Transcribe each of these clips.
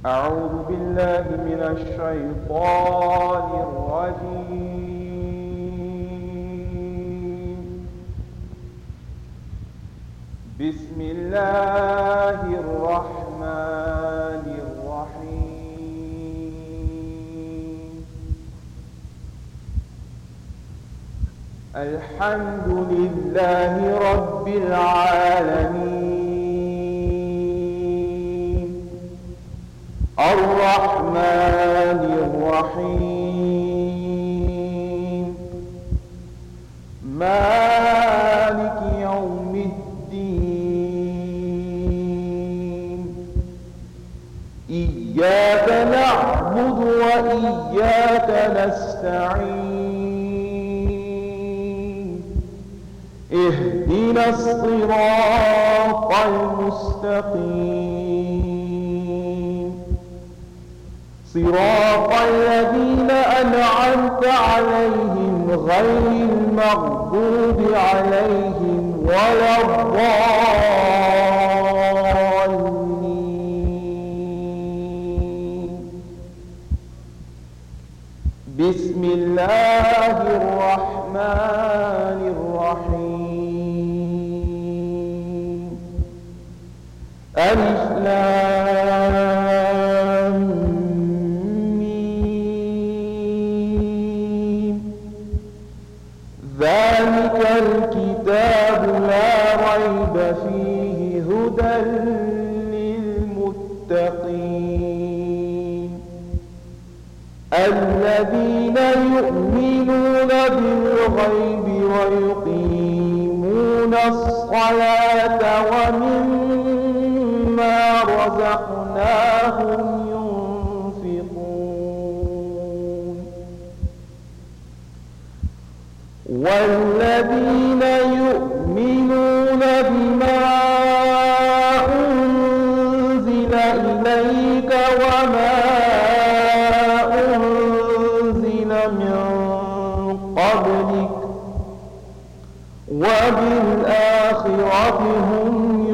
أعوذ بالله من الشيطان الرجيم. بسم الله الرحمن الرحيم. الحمد لله رب العالمين، الرحمن الرحيم، مالك يوم الدين. إياك نعبد وإياك نستعين، اهدنا الصراط المستقيم، صراط الذين أنعمت عليهم غير المغضوب عليهم ولا الضالين. بسم الله الرحمن الرحيم. ألف لام ميم. ذلك الكتاب لا ريب فيه هدى للمتقين، الذين يؤمنون بالغيب ويقيمون الصلاة ومما رزقناهم ينفقون، والذين يؤمنون بما أنزل إليك وما أنزل من قبلك وبالآخرة هم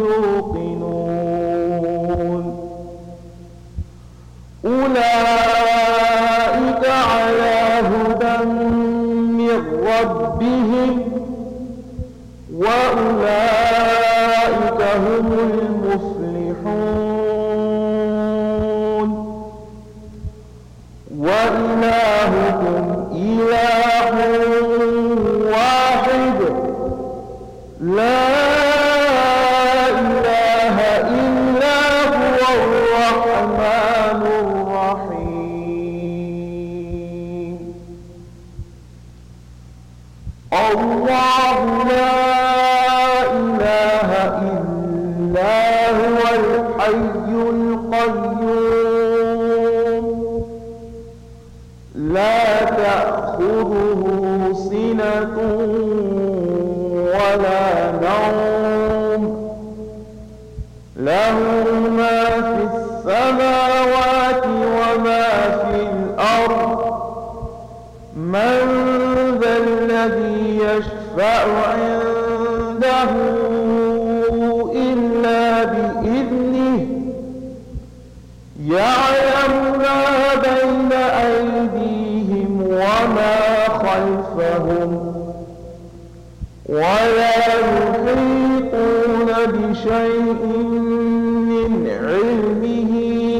يوقنون، أولئك على هدى من ربهم وأولئك هم المفلحون. وإلهكم إله واحد، لا إله إلا هو الرحمن الرحيم. الله لا إله إلا هو الحي القيوم، لا تأخذه سنة ولا نوم، له ما في السماوات وما في الأرض. من ذا الذي يشفع عنده إلا بإذنه، يعلم ما بين أيديهم وما خلفهم، ولا يحيطون بشيء من علمه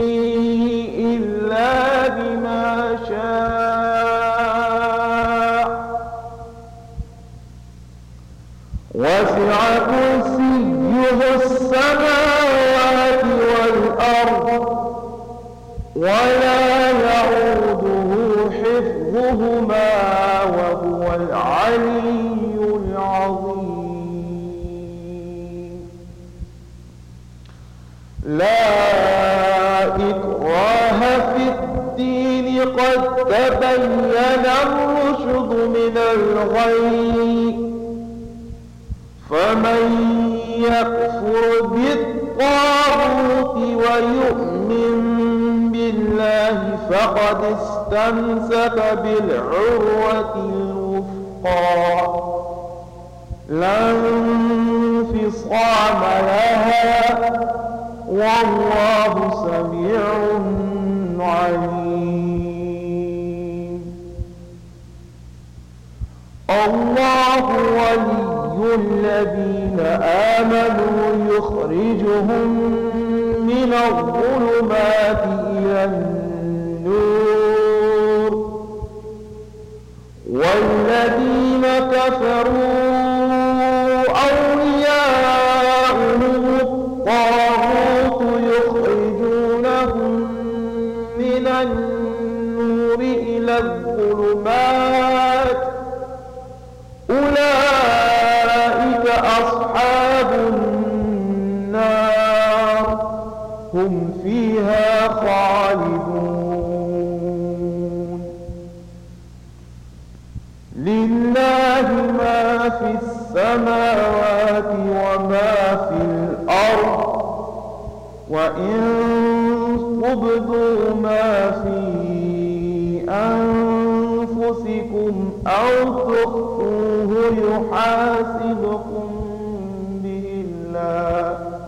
إلا بما شاء، وسع كرسيه السماوات والأرض ولا يعوده حفظهما وهو العلي العظيم. لا إكراه في الدين، قد تبين الرشد من الغي، فمن يكفر بالطاغوت ويؤمن بالله فقد استمسك بالعروة الوثقى، لا انفصام لها، والله سميع الذين آمنوا يخرجهم من الظلمات إلى النور والذين كفروا أولياؤهم الطاغوت يخرجونهم من النور إلى الظلمات أولئك أصحاب النار هم فيها خالدون لله ما في السماوات وما في الأرض وإن تبدوا ما في أنفسكم أو تخفوه يحاسبكم به الله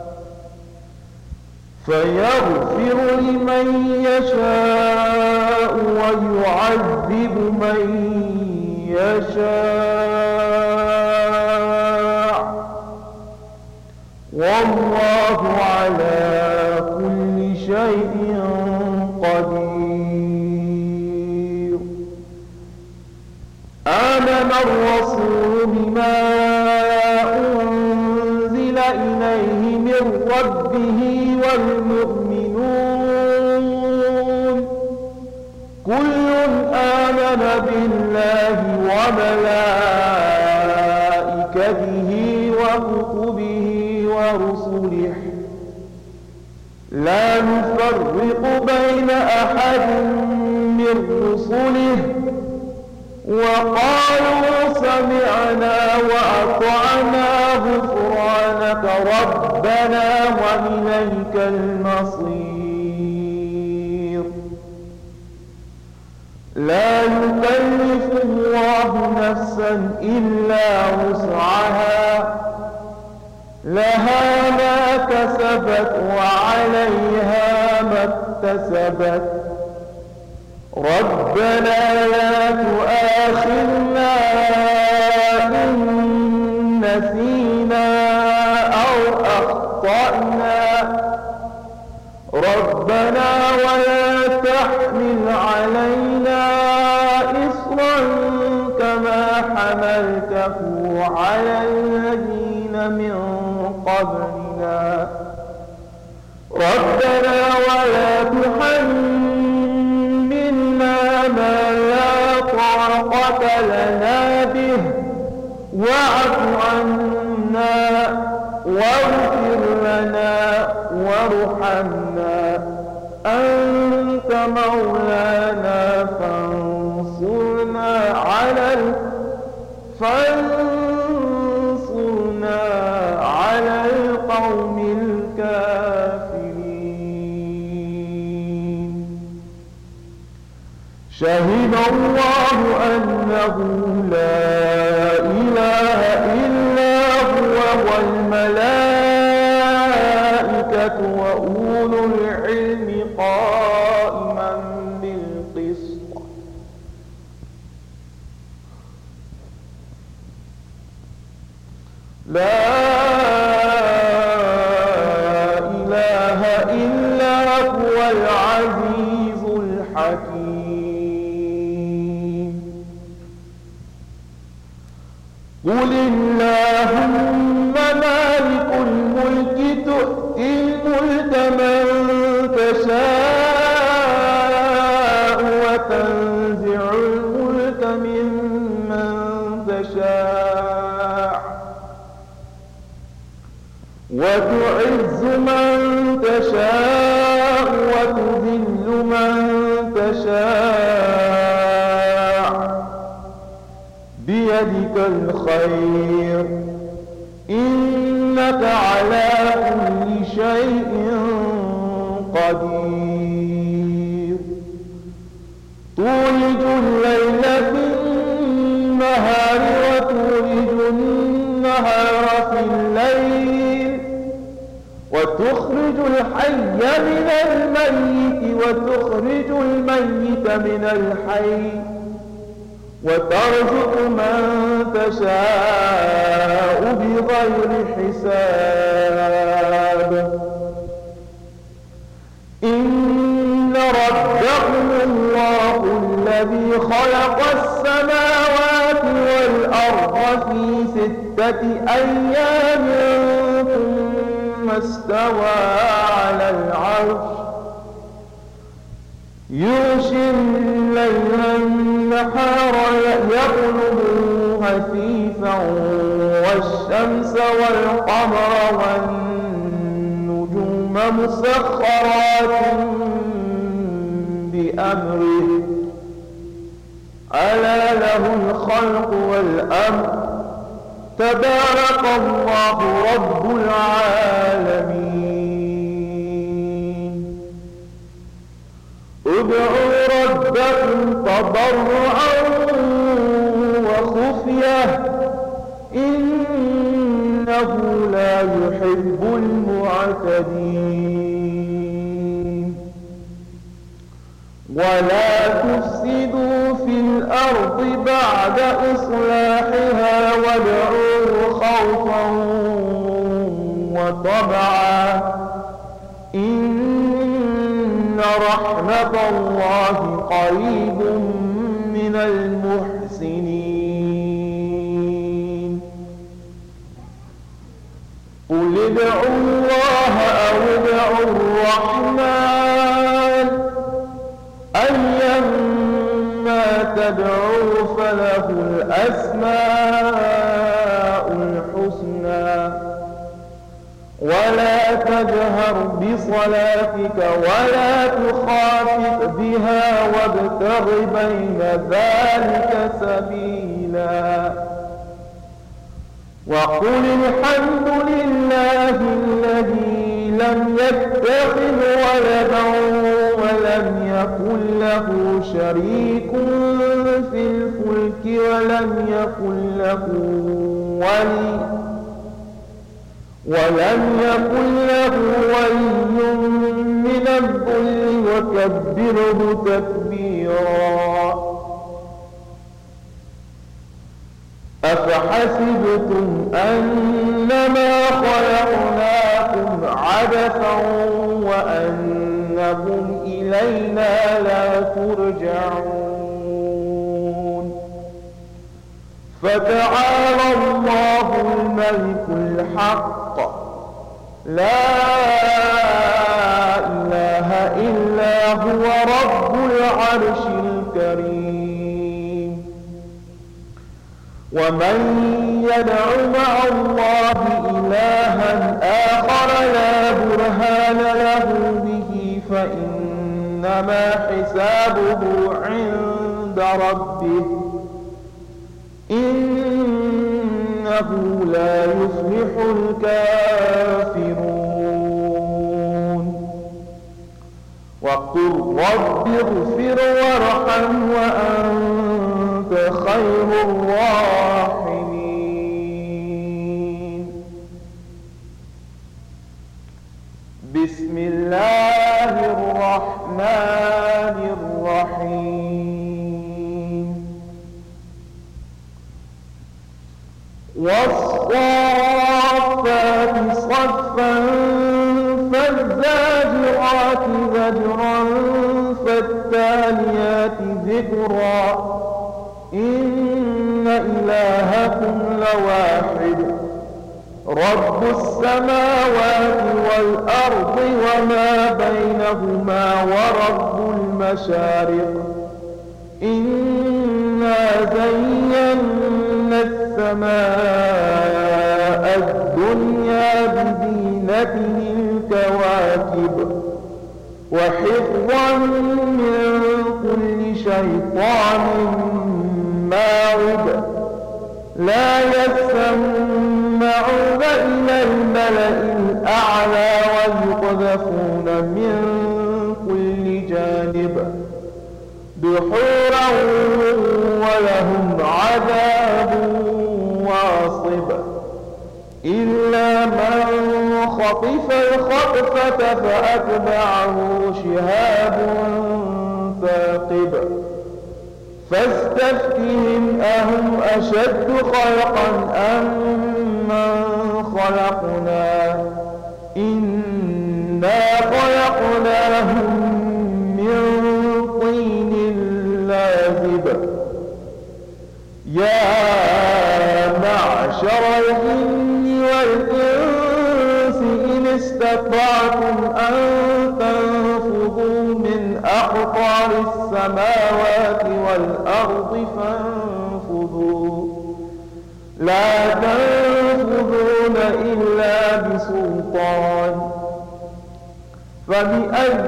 فيغفر لمن يشاء ويعذب من يشاء والله على كل شيء قدير آمن الرسول بما أنزل إليه من ربه والمؤمنون كل آمن بالله وملائكته وكتبه ورسله لا نفرق بين أحد من رسله وقالوا سمعنا وأطعنا غفرانك ربنا وإليك المصير لا يكلف الله نفسا إلا وسعها لها ما كسبت وعليها ما اكتسبت ربنا لا تؤاخذنا إن نسينا أو أخطأنا ربنا ولا تحمل علينا إصرا كما حملته على الذين من قبلنا ربنا ولا تحملنا ما لا طاقة لنا به واعف عنا واغفر لنا وارحمنا أنت مولانا فانصرنا على القوم الكافرين شهد الله أنه لا إله إلا هو والملائكة وأولو العلم قائما بالقسط لا إله إلا هو العزيز الحكيم قل اللهم مالك الملك تؤتي الملك من تشاء وتنزع الملك ممن تشاء وتعز من تشاء وتذل من تشاء بيدك الخير إنك على كل شيء قدير تولج الليل في النهار وتولج النهار في الليل وتخرج الحي من الميت وتخرج الميت من الحي وترزق من تشاء بغير حساب إن ربكم الله الذي خلق السماوات والأرض في 6 أيام ثم استوى على العرش يغشي الليل النهار يطلبه حثيثا والشمس والقمر والنجوم مسخرات بأمره ألا له الخلق والأمر تبارك الله رب العالمين ادعوا ربكم تضرعا وخفية إنه لا يحب المعتدين ولا تفسدوا في الأرض بعد إصلاحها وادعوه خوفا وطمعا إن رحمة الله قريب من المحسنين قل ادعوا الله أو ادعوا الرحمن أيما تدعوا فله الأسماء الحسنى ولا تجهر بصلاتك ولا تخافت بها وابتغ بين ذلك سبيلا وقل الحمد لله الذي لم يتخذ ولدا ولم يكن له شريك في الفلك ولم يكن له ولي من الذل وكبره تكبيرا أفحسبتم أنما خلقناكم عبثا وأنكم إلينا لا ترجعون فتعالى الله الملك الحق لا إله إلا هو رب العرش الكريم ومن يدع مع الله إلها آخر لا برهان له به فإنما حسابه عند ربه إنه لا يفلح الكافرون وقل رب اغفر وارحم وأنت خير الراحمين بسم الله الرحمن الرحيم والصافات صفا فالزاجرات زجرا فالتاليات ذكرا إن إلهكم لواحد رب السماوات والأرض وما بينهما ورب المشارق إنا زينا السماء الدنيا بزينة الكواكب وحفظا من كل شيطان مارد لا يسمعون إلى الملأ الأعلى ويقذفون من كل جانب دحورا ولهم عذاب واصب إلا من خطف الخطفة فأتبعه شهاب ثاقب فاستفتهم أهم أشد خلقا أم من خلقنا إنا خلقناهم من طين لازب يا معشر الجن والإنس إن استطعتم أن تنفذوا من أقطار السماوات والأرض فانفذوا لا تنفذون إلا بسلطان فبأي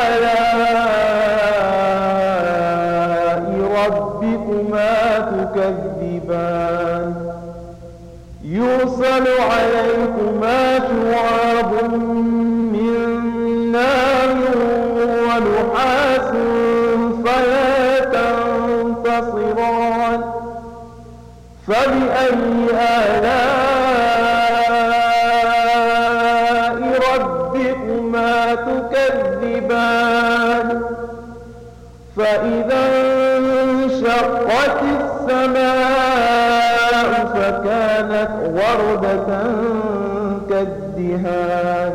آلاء ربكما تكذبان يرسل عليكما شواظ من نار ونحاس فلا تنتصران فبأي آلاء ربكما تكذبان فإذا انشقت السماء فكانت وردة كالدهان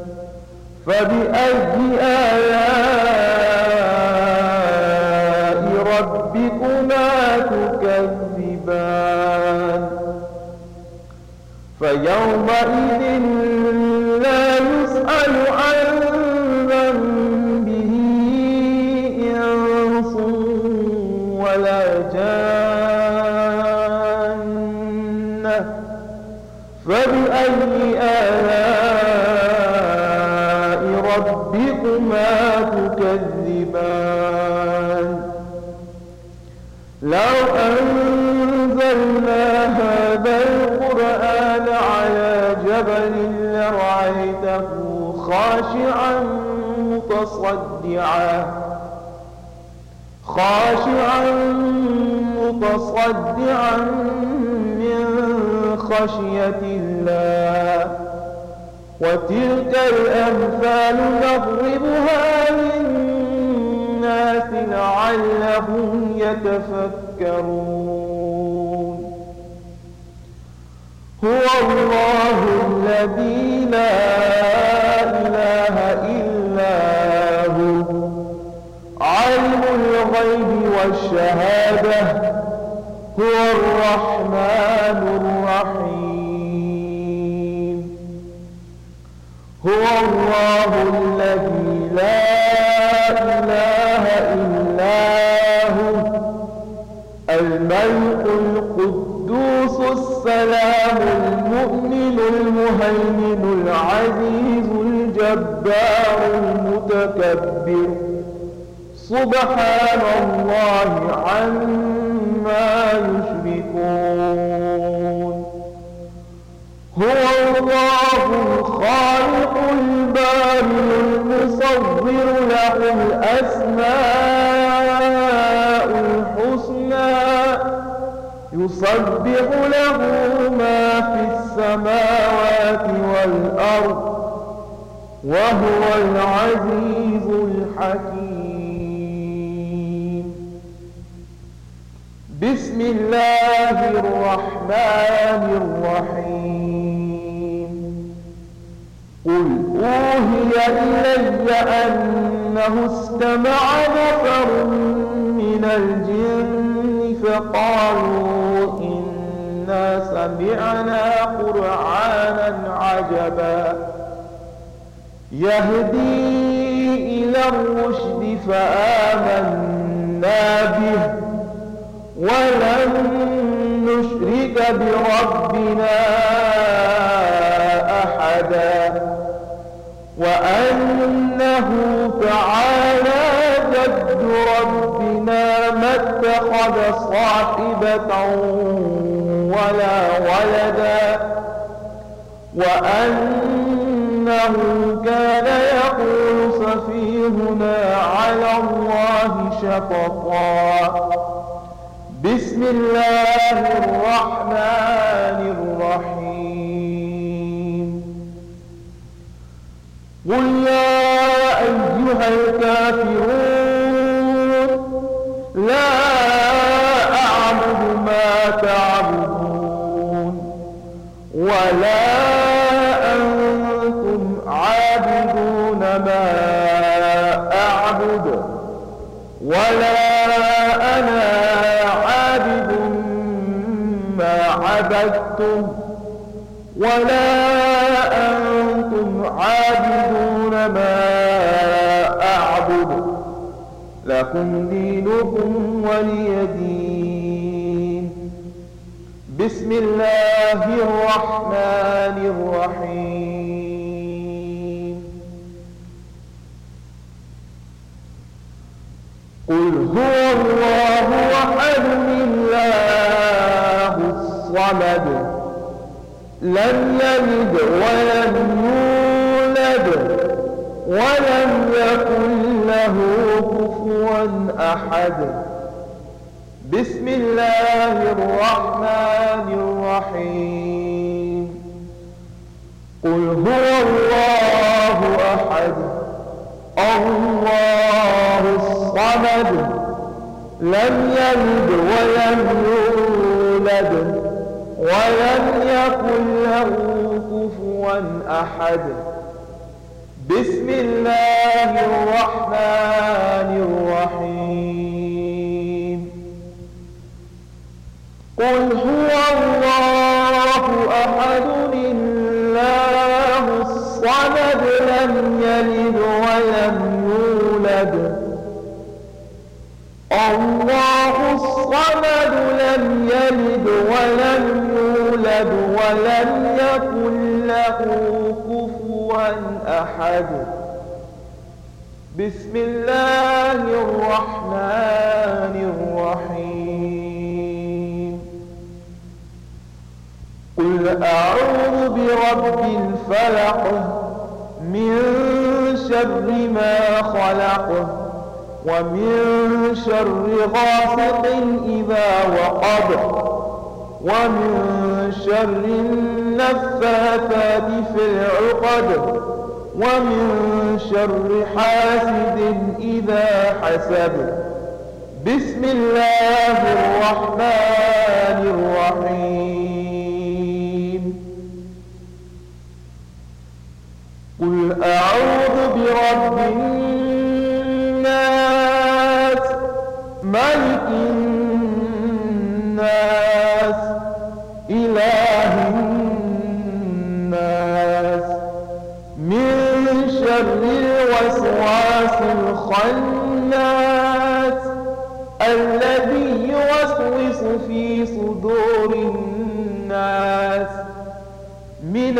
فبأي آلاء ربكما تكذبان فيومئذ لا يسأل عن ذنبه إنس ولا جان فبأي آلاء ربكما تكذبان لو أنزلنا هذا القرآن على جبل لرأيته خاشعا متصدعا من خشية الله وتلك الأمثال نضربها للناس لعلهم يتفكرون هو الله الذي لا إله إلا هو عالم الغيب والشهادة هو الرحمن الرحيم هو الله الذي لا إله إلا هو الملك القدوس السلام المؤمن المهيمن العزيز الجبار المتكبر سبحان الله عما يشركون هو الله الخالق البارئ المصور له الأسماء الحسنى يسبح له ما في السماوات والأرض وهو العزيز الحكيم بسم الله الرحمن الرحيم قل أوحي إلي أنه استمع نفر من الجن فقالوا إنا سمعنا قرآنا عجبا يهدي إلى الرشد فآمنا به ولن نشرك بربنا أحدا وأنه تعالى جد ربنا ما اتخذ صاحبة ولا ولدا وأنه كان يقول سفيهنا على الله شططا بسم الله الرحمن الرحيم قل يا أيها الكافرون لا أنتم عابدون ما أعبد ولا أنا عابد ما عبدتم ولا أنتم عابدون ما أعبد لكم دينكم ولي دين. بسم الله الرحمن الرحيم. قل هو الله أحد الله الصمد لم يلد ولم يولد ولم يكن له كفوا أحد. بسم الله الرحمن الرحيم. قل هو الله أحد الله الصمد لم يلد ولم يولد ولم يكن له كفوا أحد. بسم الله الرحمن الرحيم. قل هو الله أحد الله الصمد لم يلد ولم يولد الله الصمد لم يلد ولم يولد ولم يكن له كفوا أحد. بسم الله الرحمن الرحيم. قل أعوذ برب الفلق من شر ما خلق ومن شر غاسق إذا وقب ومن شر النفاثات في العقد ومن شر حاسد إذا حسد. بسم الله الرحمن الرحيم. قل أعوذ برب الناس ملك الناس إله الناس من شر الوسواس الخناس الذي يوسوس في صدور الناس من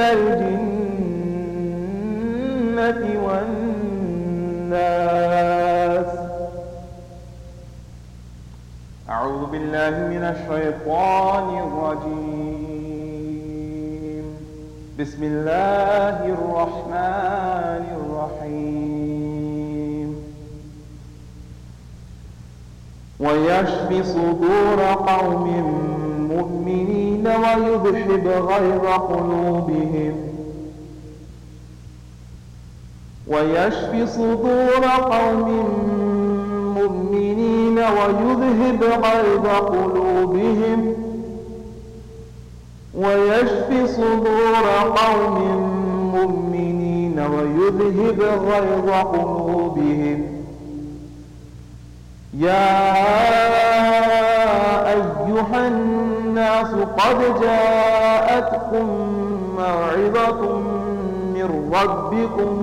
الجنة والناس. أعوذ بالله من الشيطان الرجيم. بسم الله الرحمن الرحيم. ويشفي صدور قوم مؤمنين ويذهب غيظ قلوبهم ويشفي صدور قوم مؤمنين ويذهب غيظ قلوبهم ويشفي صدور قوم مؤمنين ويذهب غيظ قلوبهم. يا أيها الناس قد جاءتكم موعظة من ربكم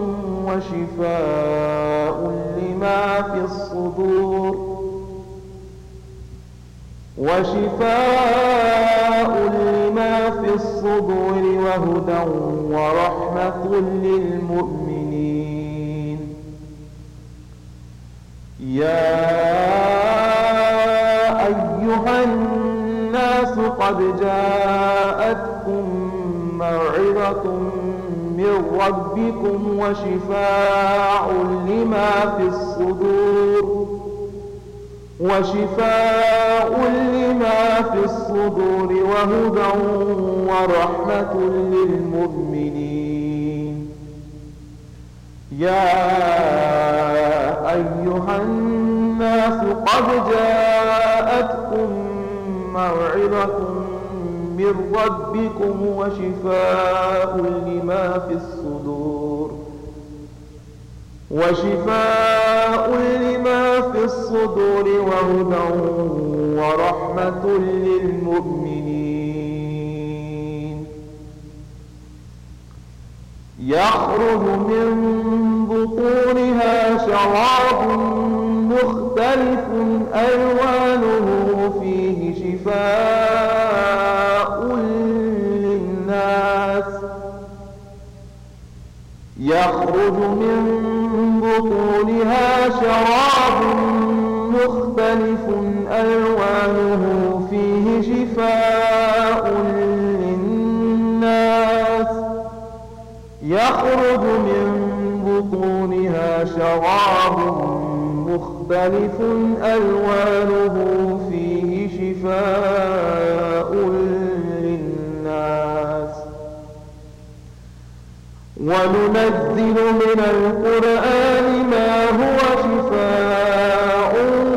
وشفاء لما في الصدور وهدى ورحمة للمؤمنين. يا أيها الناس قد جاءتكم موعظة من ربكم وشفاء لما في الصدور وهدى ورحمة للمؤمنين. يا أيها الناس قد جاءتكم موعظة من ربكم وشفاء لما في الصدور وشفاء لما في الصدور وهدى ورحمة للمؤمنين يخرج من بطونها شراب مختلف ألوانه فيه شفاء للناس يخرج من بطونها شراب مختلف ألوانه فيه شفاء للناس يخرج من بطونها شراب مختلف ألوانه فيه شفاء للناس وننزل من القرآن ما هو شفاء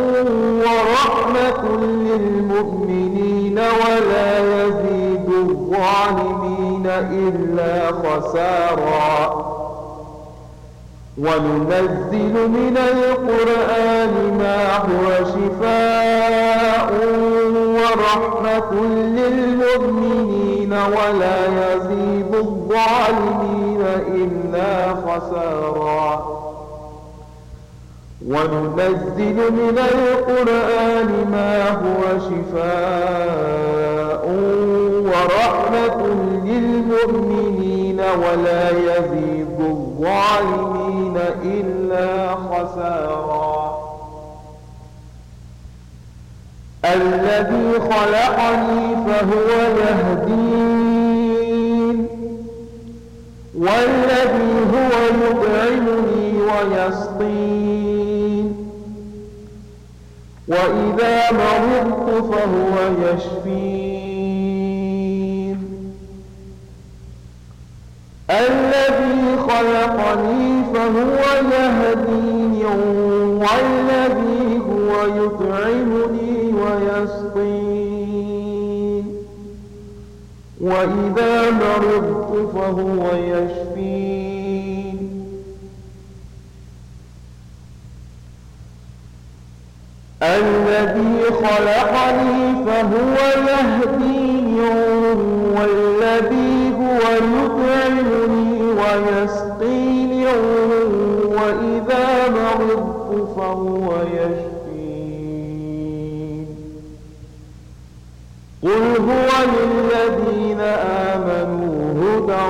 ورحمة للمؤمنين ولا يزيد الظالمين إلا خسارا وننزل من القرآن ما هو شفاء ورحمة للمؤمنين ولا يزيد الظالمين إلا خسارا وننزل من القرآن ما هو شفاء ورحمة للمؤمنين ولا يزيد الظالمين إلا خسارا الذي خلقني فهو يهدين والذي هو يطعمني ويسقين وإذا مرضت فهو يشفين الذي خلقني فهو يهدين والذي هو يطعمني ويسقين وإذا مرضت فهو يشفين الذي خلقني فهو يهدين والذي هو يطعمني ويسقين وإذا مرضت فهو يشفين قل هو للذين آمنوا هدى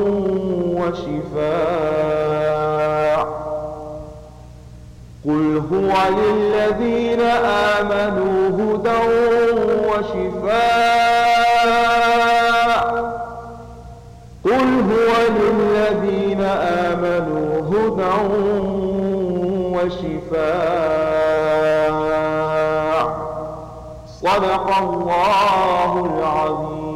وشفاء قل هو للذين آمنوا هدى وشفاء قل هو للذين آمنوا هدى وشفاء صدق الله العظيم.